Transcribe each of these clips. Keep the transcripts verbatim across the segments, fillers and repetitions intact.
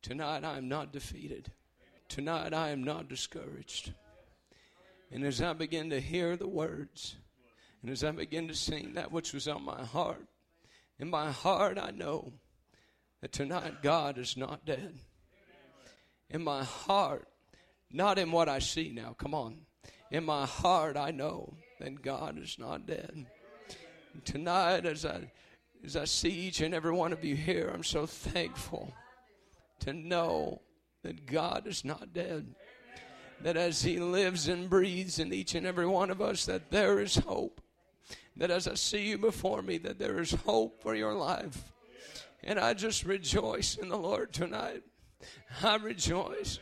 Tonight I am not defeated. Tonight I am not discouraged. And as I begin to hear the words, and as I begin to sing that which was on my heart, in my heart I know that tonight God is not dead. In my heart, not in what I see now, come on. In my heart I know that God is not dead. And tonight as I, as I see each and every one of you here, I'm so thankful to know that God is not dead. That as He lives and breathes in each and every one of us, that there is hope. That as I see you before me, that there is hope for your life. And I just rejoice in the Lord tonight. I rejoice.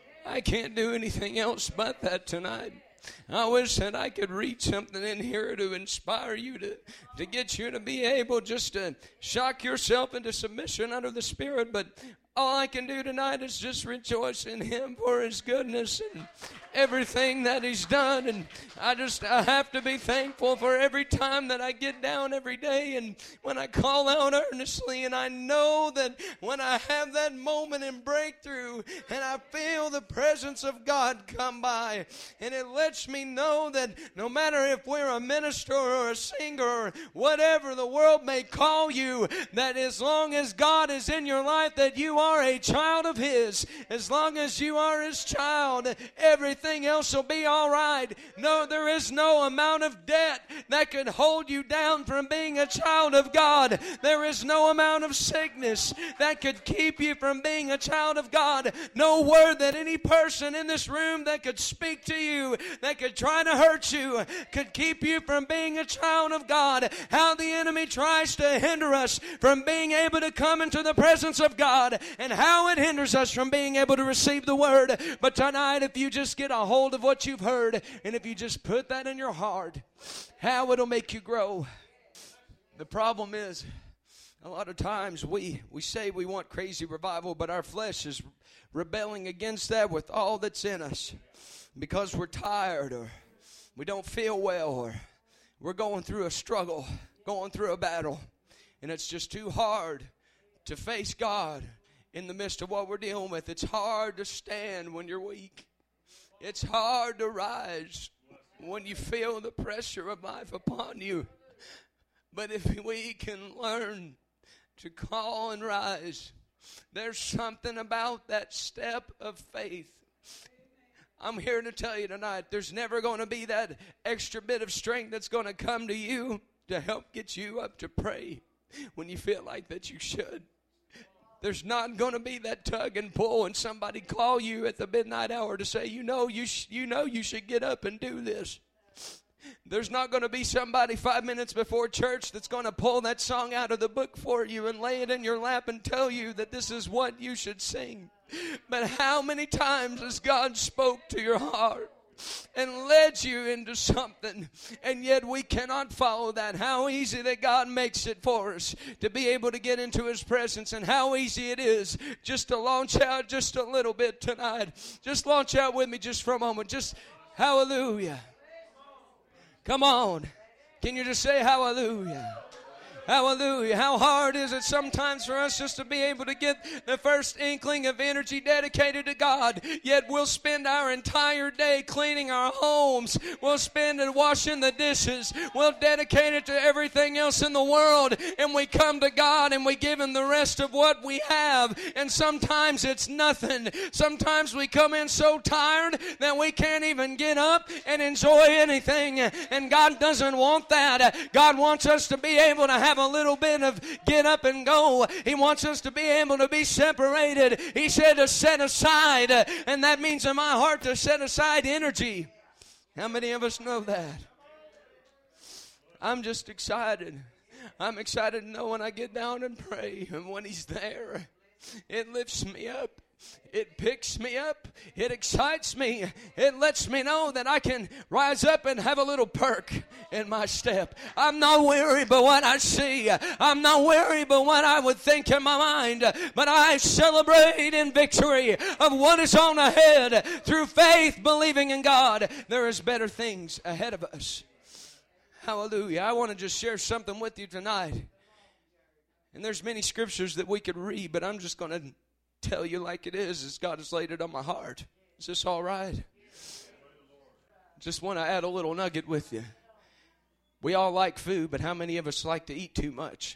I can't do anything else but that tonight. I wish that I could read something in here to inspire you, to, to get you to be able just to shock yourself into submission under the Spirit. But all I can do tonight is just rejoice in Him for His goodness and everything that He's done. And I just I have to be thankful for every time that I get down every day and when I call out earnestly. And I know that when I have that moment in breakthrough and I feel the presence of God come by, and it lets me know that no matter if we're a minister or a singer or whatever the world may call you, that as long as God is in your life, that you are a child of His. As long as you are His child, everything else will be all right. No, there is no amount of debt that could hold you down from being a child of God. There is no amount of sickness that could keep you from being a child of God. No word that any person in this room that could speak to you, that could try to hurt you, could keep you from being a child of God. How the enemy tries to hinder us from being able to come into the presence of God, and how it hinders us from being able to receive the word. But tonight, if you just get a hold of what you've heard, and if you just put that in your heart, how it'll make you grow. The problem is, a lot of times we, we say we want crazy revival, but our flesh is rebelling against that with all that's in us. Because we're tired, or we don't feel well, or we're going through a struggle, going through a battle, and it's just too hard to face God in the midst of what we're dealing with. It's hard to stand when you're weak. It's hard to rise when you feel the pressure of life upon you. But if we can learn to call and rise, there's something about that step of faith. I'm here to tell you tonight, there's never going to be that extra bit of strength that's going to come to you to help get you up to pray when you feel like that you should. There's not going to be that tug and pull and somebody call you at the midnight hour to say, you know, you sh- you know you should get up and do this. There's not going to be somebody five minutes before church that's going to pull that song out of the book for you and lay it in your lap and tell you that this is what you should sing. But how many times has God spoke to your heart and led you into something, and yet we cannot follow that? How easy that God makes it for us to be able to get into His presence, and how easy it is just to launch out just a little bit tonight. Just launch out with me just for a moment. Just hallelujah. Come on. Can you just say hallelujah? Hallelujah. How hard is it sometimes for us just to be able to get the first inkling of energy dedicated to God, yet we'll spend our entire day cleaning our homes. We'll spend it washing the dishes. We'll dedicate it to everything else in the world, and we come to God and we give Him the rest of what we have, and sometimes it's nothing. Sometimes we come in so tired that we can't even get up and enjoy anything, and God doesn't want that. God wants us to be able to have a little bit of get up and go. He wants us to be able to be separated. He said to set aside, and that means in my heart to set aside energy. How many of us know that? I'm just excited. I'm excited to know when I get down and pray, and when He's there, it lifts me up. It picks me up. It excites me. It lets me know that I can rise up and have a little perk in my step. I'm not weary but what I see. I'm not weary but what I would think in my mind. But I celebrate in victory of what is on ahead through faith, believing in God. There is better things ahead of us. Hallelujah. I want to just share something with you tonight. And there's many scriptures that we could read, but I'm just going to tell you like it is, as God has laid it on my heart. Is this all right? Just want to add a little nugget with you. We all like food, but how many of us like to eat too much?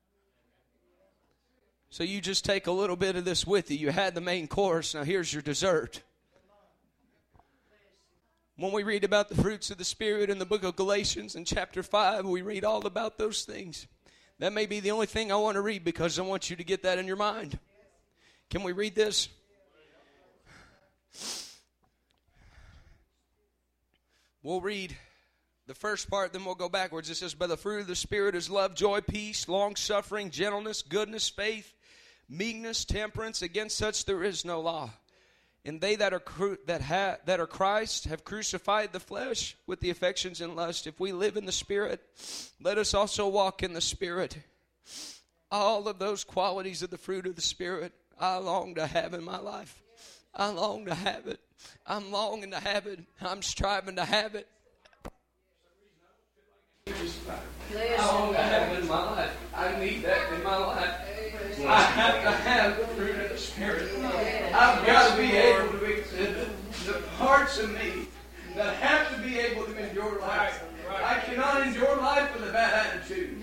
So you just take a little bit of this with you. You had the main course. Now here's your dessert. When we read about the fruits of the Spirit in the book of Galatians in chapter five, we read all about those things. That may be the only thing I want to read because I want you to get that in your mind. Can we read this? We'll read the first part, then we'll go backwards. It says, "But the fruit of the Spirit is love, joy, peace, long-suffering, gentleness, goodness, faith, meekness, temperance. Against such there is no law. And they that are cru- that ha- that are Christ have crucified the flesh with the affections and lust. If we live in the Spirit, let us also walk in the Spirit." All of those qualities of the fruit of the Spirit, I long to have in my life. I long to have it. I'm longing to have it. I'm striving to have it. I long to have it in my life. I need that in my life. I have to have the fruit of the Spirit. I've got to be able to exhibit the parts of me that have to be able to endure life. I cannot endure life with a bad attitude.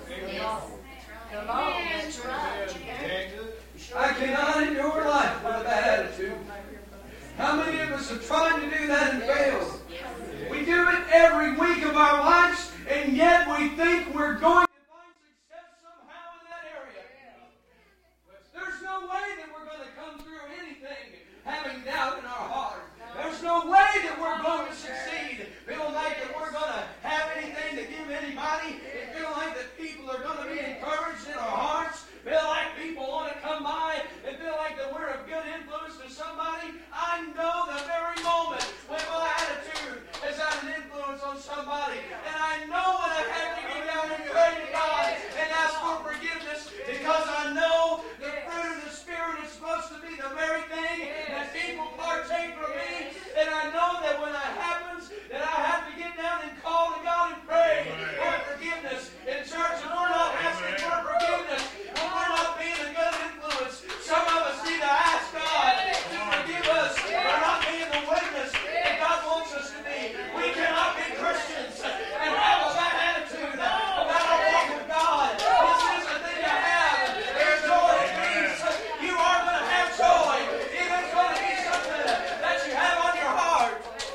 I cannot endure life with a bad attitude. How many of us have tried to do that and failed? We do it every week of our lives, and yet we think we're going to find success somehow in that area. There's no way that we're going to come through anything having doubt in our heart. There's no way that we're going to succeed. Feel like that we're going to have anything to give anybody. And feel like that people are going to be encouraged in our hearts. Feel like people want to come by and feel like that we're a good influence to somebody. I know the very moment when my attitude has had an influence on somebody. And I know when I have to get down and pray to God and ask for forgiveness, because I know the fruit of the Spirit is supposed to be the very thing that people partake from me. And I know that when that happens, that I have to get down and call to God and pray for forgiveness. In church, if we're not asking for forgiveness, when we're not being a good influence, some of us need to ask God to forgive us for not being the witness that God wants us to be. We cannot be Christians and have a bad attitude about our walk with God. This is the thing to have. There's joy and peace. You are going to have joy. It is going to be something that you have on your heart.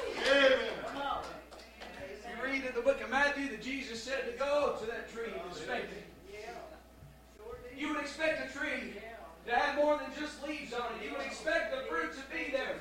You read in the book of Matthew that Jesus said to go to that tree and inspect it. You would expect a tree to have more than just leaves on it. You would expect the fruit to be there.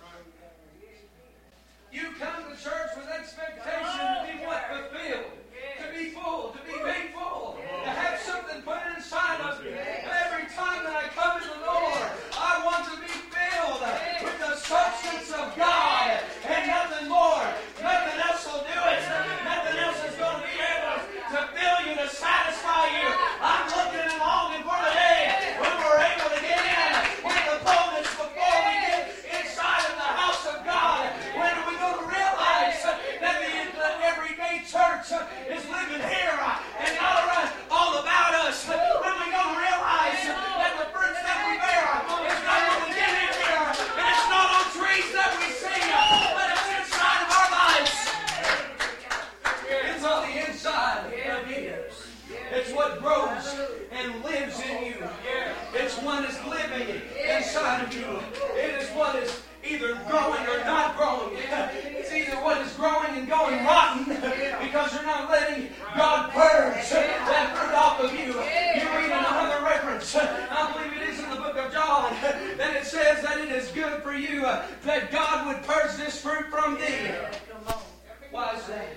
You come to church with expectation to be what? Fulfilled. To be full. To be made full. To have something put inside of you. Every time that I come in the door, I want to be filled with the substance of God and nothing more. Nothing else will do it. Nothing else is going to be able to fill you, to satisfy you. I'm looking and longing for the day when we're able to get in with the boldness before we get inside of the house of God. When are we going to realize that the, the everyday church is living here and not around, all about us? When are we going to realize that the fruits that we bear is not when we get in here, and it's not on trees that we see, but it's inside of our lives. It's on the inside of you. It's what grows and lives in you. It's what is living inside of you. It is what is either growing or not growing. It's either what is growing and going rotten because you're not letting God purge that fruit off of you. You read another reference, I believe it is in the book of John, that it says that it is good for you that God would purge this fruit from thee. Why is that?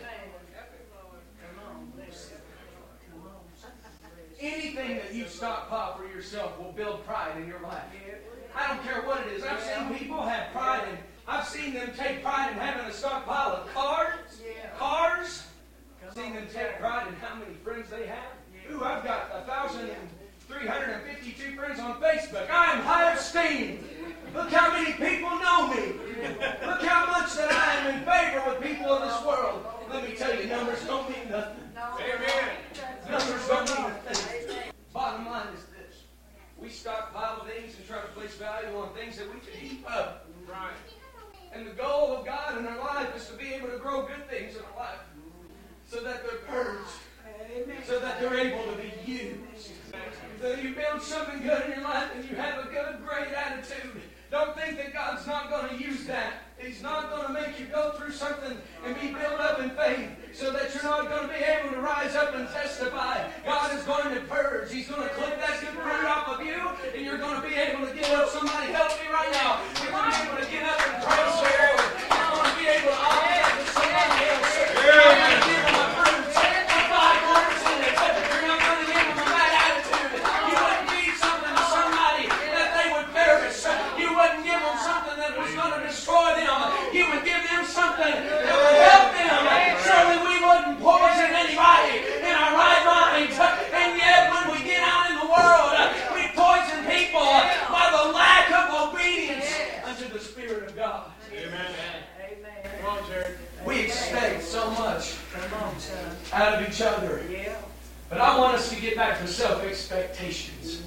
Anything that you stockpile for yourself will build pride in your life. I don't care what it is. I've seen people have pride in, I've seen them take pride in having a stockpile of cars, cars. I've seen them take pride in how many friends they have. Ooh, I've got one thousand three hundred fifty-two friends on Facebook. I am high esteemed. Look how many people know me. Look how much that I am in favor with people in this world. Let me tell you, numbers don't mean nothing. Amen. Numbers don't mean nothing. Bottom line is this. We stockpile things and try to place devil and things that we can heap up. Right. And the goal of God in our life is to be able to grow good things in our life. So that they're purged. Amen. So that they're able to be used. So you build something good in your life and you have a good, great attitude. Don't think that God's not going to use that. He's not going to make you go through something and be built up in faith so that you're not going to be able to rise up and testify. God is going to purge. He's going to clip that good fruit off of you, and you're going to be able to get up. Somebody help me right now. You're going to be able to get up and praise the Lord. You're going to be able to offer that to somebody else. You're not going to give them a fruit. Five words in it. You're not going to give them a bad attitude. You wouldn't need something to somebody that they would perish. You wouldn't give them something that was going to destroy them. You would give them something that would help them so that we wouldn't poison anybody in our right minds. And yet when we get out in the world, we poison people by the lack of obedience unto the Spirit of God. Amen. Come on, Jared. We expect so much out of each other. But I want us to get back to self-expectations.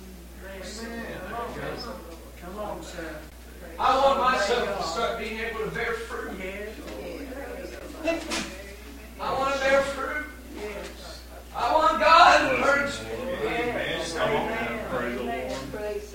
Come on, sir. I want myself to start being able to bear fruit. I want to bear fruit. I want God to purge me. Praise the Lord. Praise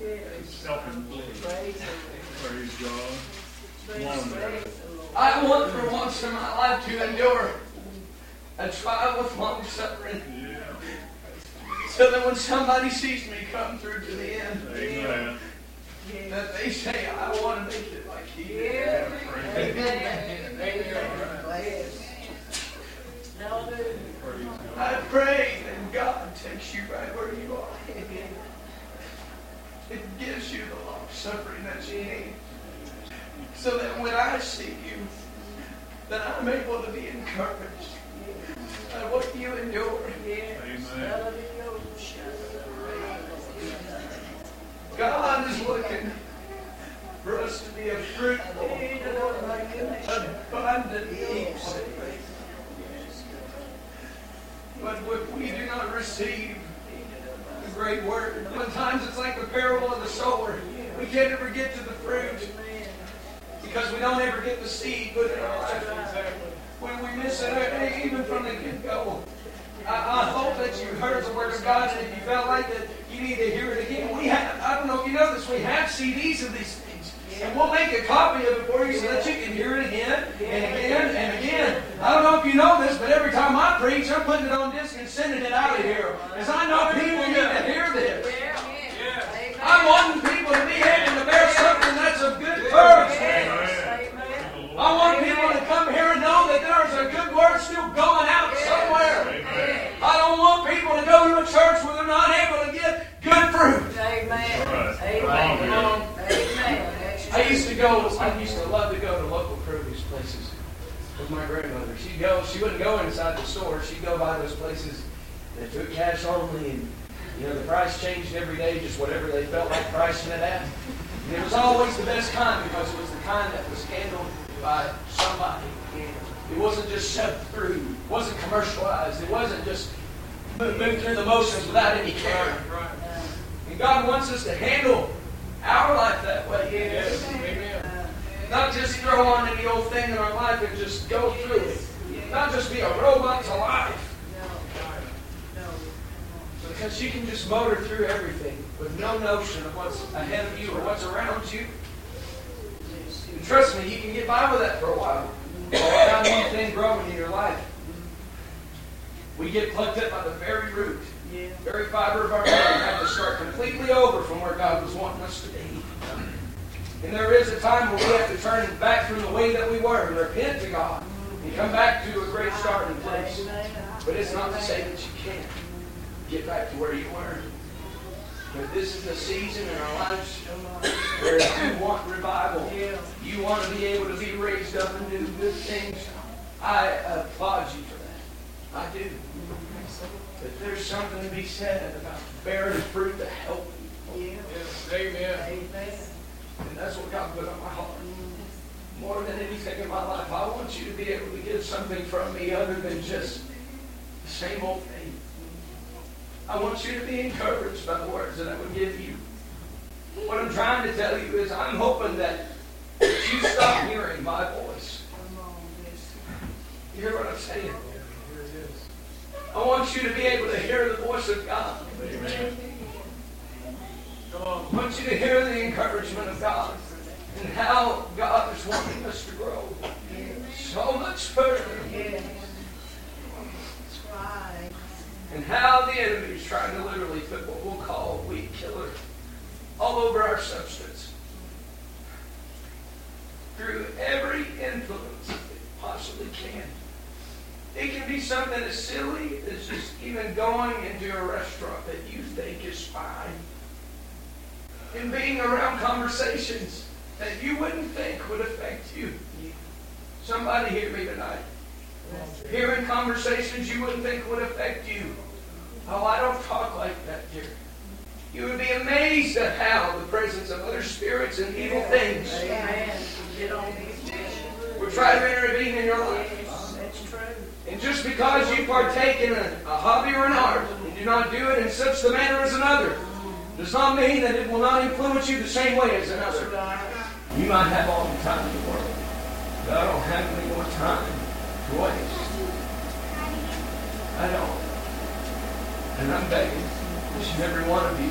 God. I want for once in my life to endure a trial with long suffering. So that when somebody sees me come through to the end, Amen. That they say, I want to make it like he did. Yeah. Amen. Amen. I pray that God takes you right where you are. It gives you the long suffering that you need. So that when I see you, that I'm able to be encouraged by what you endure. Amen. God is looking for us to be a fruitful, abundant people. But if we do not receive the great word, sometimes it's like the parable of the sower. We can't ever get to the fruit because we don't ever get the seed put in our life. When we miss it, even from the get-go. I, I hope that you heard the word of God, and if you felt like that, you need to hear it again. We have, I don't know if you know this, we have C Ds of these things. And we'll make a copy of it for you so that you can hear it again and again and again. I don't know if you know this, but every time I preach, I'm putting it on disc and sending it out of here. Because I know people need to hear this. I want people to be able to bear something that's of good courage. I want people to come here and know that there is a good word still going out somewhere. I don't want people to go to a church where they're not able to get good fruit. Amen. Amen. Amen. I used to go, I used to love to go to local produce places with my grandmother. She'd go, she wouldn't go inside the store. She'd go by those places that took cash only, and you know, the price changed every day, just whatever they felt like pricing it at. And it was always the best kind because it was the kind that was handled by somebody. It wasn't just shoved through. It wasn't commercialized. It wasn't just moved through the motions without any care. And God wants us to handle our life that way. Yes. Amen. Not just throw on any old thing in our life and just go through it. Not just be a robot to life. Because you can just motor through everything with no notion of what's ahead of you or what's around you. And trust me, you can get by with that for a while. Without anything growing in your life. We get plucked up by the very root, the very fiber of our being, and have to start completely over from where God was wanting us to be. And there is a time where we have to turn back from the way that we were and repent to God and come back to a great starting place. But it's not to say that you can't get back to where you were. But this is a season in our lives where if you want revival, you want to be able to be raised up and do good things, I applaud you for that. I do. But there's something to be said about bearing fruit to help people. Yes. Amen. Amen. And that's what God put on my heart. More than anything in my life, I want you to be able to get something from me other than just the same old thing. I want you to be encouraged by the words that I would give you. What I'm trying to tell you is I'm hoping that you stop hearing my voice. You hear what I'm saying? I want you to be able to hear the voice of God. Amen. I want you to hear the encouragement of God and how God is wanting us to grow so much further. And how the enemy is trying to literally put what we'll call a weed killer all over our substance. Through every influence it possibly can. It can be something as silly as just even going into a restaurant that you think is fine. And being around conversations that you wouldn't think would affect you. Somebody hear me tonight. Hearing conversations you wouldn't think would affect you. Oh, I don't talk like that, dear. You would be amazed at how the presence of other spirits and evil things will try to intervene in your life. That's true. And just because you partake in a, a hobby or an art and do not do it in such the manner as another, does not mean that it will not influence you the same way as another. You might have all the time in the world, but I don't have any more time to waste. I don't. And I'm begging each and every one of you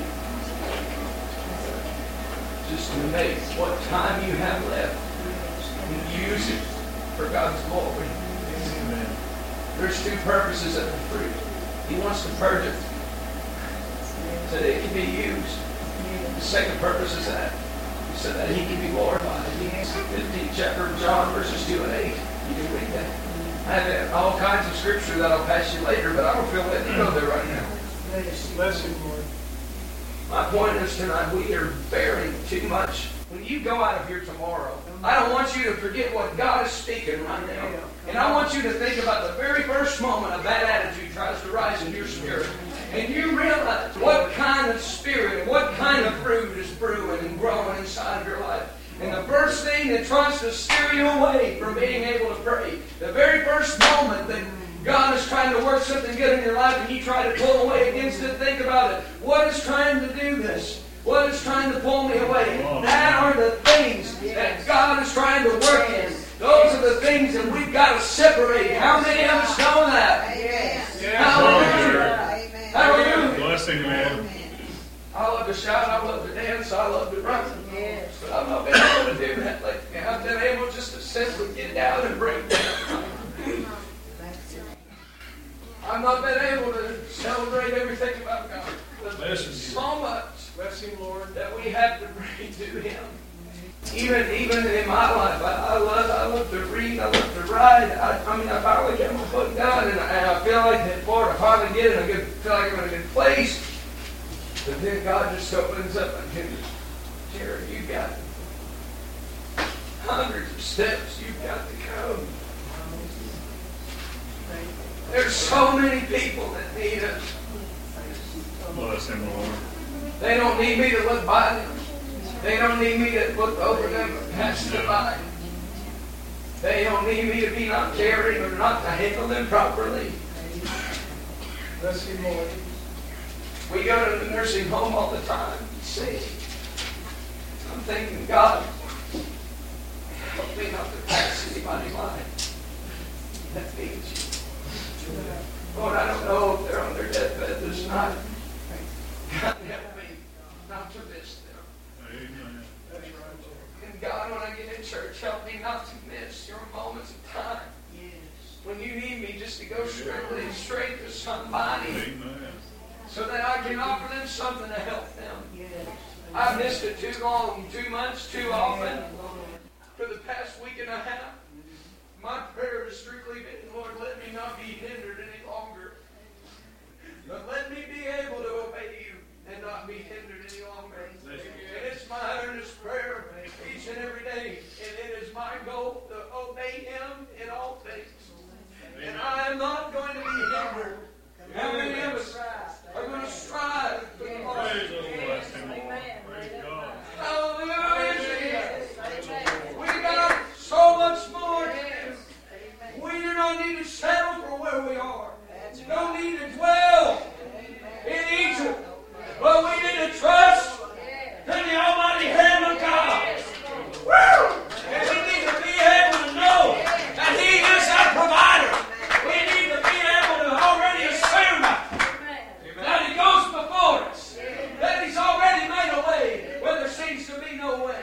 just to make what time you have left and use it for God's glory. Amen. There's two purposes of the fruit. He wants to purge it so that it can be used. The second purpose is that so that He can be glorified. fifteenth chapter of John, verses two and eight. You can read that. I have all kinds of scripture that I'll pass you later, but I don't feel letting you go there right now. Bless you, Lord. My point is tonight, we are bearing too much. When you go out of here tomorrow, I don't want you to forget what God is speaking right now. And I want you to think about the very first moment of that attitude tries to rise in your spirit. And you realize what kind of spirit and what kind of fruit is brewing and growing inside of your life. And the first thing that tries to steer you away from being able to pray, the very first moment that God is trying to work something good in your life and you try to pull away against it, think about it. What is trying to do this? What is trying to pull me away? That are the things that God is trying to work in. Those are the things that we've got to separate. How many of us know that? Yes. Hallelujah. Hallelujah. Blessing, man. I love to shout, I love to dance, I love to run. Yes. But I've not been able to do that lately. I've been able just to simply get down and break down. I've not been able to celebrate everything about God. There's so much that we have to bring to Him. Even even in my life, I, I love I love to read, I love to write. I, I mean, I finally get my book done, and I, and I feel like that, Lord, I finally get it. I get, feel like I'm in a good place. But then God just opens up and goes, Jared, you got hundreds of steps you've got to go. There's so many people that need us. Bless Him, Lord. They don't need me to look by them. They don't need me to look over them and pass them by. They don't need me to be not caring or not to handle them properly. Bless you, Lord. We go to the nursing home all the time. See, I'm thinking, God, help me not to pass anybody by. That means you. Lord, I don't know if they're on their deathbed this night. God, help me not to miss them. Amen. And God, when I get in church, help me not to miss your moments of time. Yes. When you need me just to go strictly straight to somebody. Amen. So that I can offer them something to help them. Yes. I've missed it too long, too much, too often. For the past week and a half, my prayer has strictly been, Lord, let me not be hindered any longer. But let me be able to obey you and not be hindered any longer. And it's my earnest prayer each and every day. And it is my goal to obey Him in all things. And I am not going to be hindered. How many of us are going to strive for the Lord? Praise the Lord. Bless Him, Lord. Praise God. Hallelujah. We got so much more to do. We do not need to settle for where we are. We don't need to dwell in Egypt. But we need to try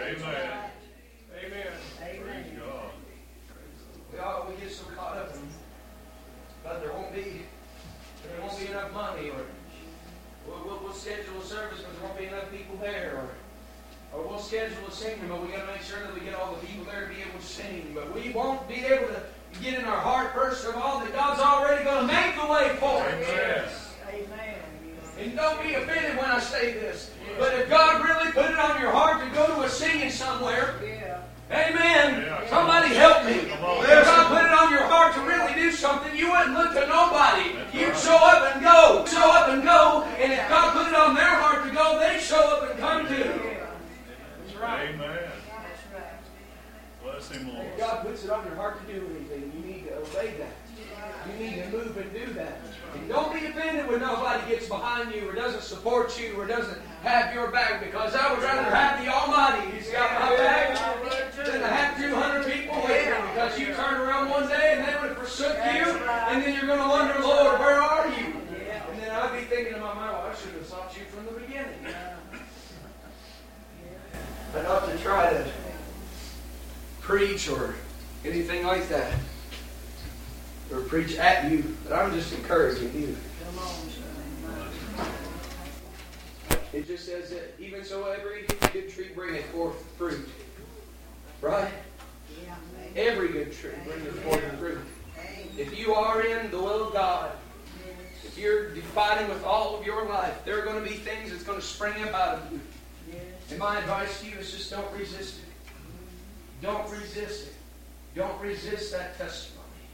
Amen. Amen. Praise God. We all we get so caught up in, but there won't be there won't be enough money, or we'll, we'll, we'll schedule a service, but there won't be enough people there, or or we'll schedule a singing, but we got to make sure that we get all the people there to be able to sing. But we won't be able to get in our heart first of all that God's already going to make the way for us. Amen. Amen. And don't be offended when I say this, but if God really put it on your heart to go to a singing somewhere, Yeah. amen. Yeah. Somebody help me. Come on. If God put it on your heart to really do something, you wouldn't look to nobody. You'd show up and go. Show up and go. And if God put it on their heart to go, they show up and come too. That's right. Amen. That's right. Bless him, Lord. If God puts it on your heart to do anything, you need to obey that. You need to move and do that. And don't be offended when nobody gets behind you or doesn't support you or doesn't have your back, because I would rather have the Almighty who's got my back than to have two hundred people with me, because you turn around one day and they would forsook you, and then you're going to wonder, Lord, where are you? And then I'd be thinking in my mind, well, I should have sought you from the beginning. But not to try to preach or anything like that, or preach at you, but I'm just encouraging you. Come on, son. It just says that even so every good tree bringeth forth fruit. Right? Yeah. Every good tree bringeth forth fruit. If you are in the will of God, if you're fighting with all of your life, there are going to be things that's going to spring up out of you. And my advice to you is just don't resist it. Don't resist it. Don't resist that testimony.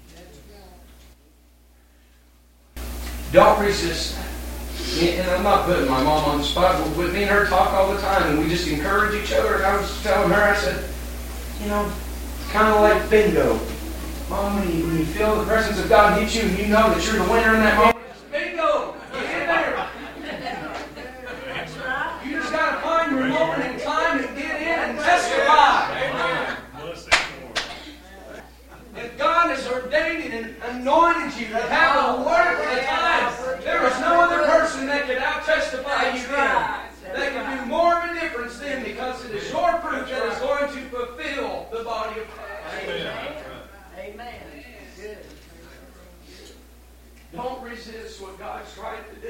Don't resist that. And I'm not putting my mom on the spot, but with me and her talk all the time, and we just encourage each other. And I was telling her, I said, you know, it's kind of like bingo. Mom, when you, when you feel the presence of God hit you and you know that you're the winner in that moment, it's bingo! Get in there! You just got to find your moment in time and get in and testify. Amen. Bless him, Lord. If God has ordained and anointed you to have a word for the time, there is no other person that can out-testify you then. That can do more of a difference then, because it is your fruit that is going to fulfill the body of Christ. Amen. Amen. Good. Don't resist what God's trying to